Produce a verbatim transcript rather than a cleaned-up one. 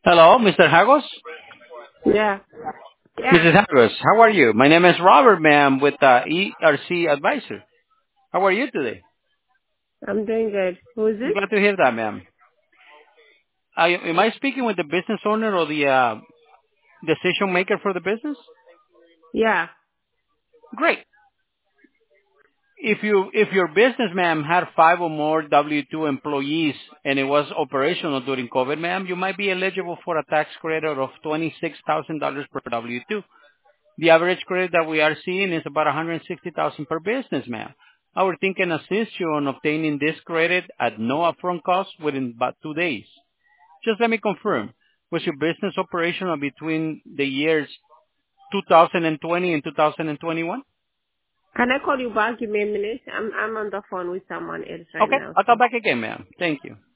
Hello, Mister Hagos? Yeah. Missus Yeah. Hagos, how are you? My name is Robert, ma'am, with uh, E R C Advisor. How are you today? I'm doing good. Who is I'm this? glad to hear that, ma'am. Uh, am I speaking with the business owner or the uh, decision maker for the business? Yeah. Great. If you if your business, ma'am, had five or more W two employees and it was operational during COVID, ma'am, you might be eligible for a tax credit of twenty-six thousand dollars per W two. The average credit that we are seeing is about one hundred sixty thousand per business, ma'am. Our team can assist you on obtaining this credit at no upfront cost within about two days. Just let me confirm. Was your business operational between the years two thousand twenty and two thousand twenty-one? Can I call you back? Give me a minute. I'm I'm on the phone with someone else right Okay, now. I'll So. call back again, ma'am. Thank you.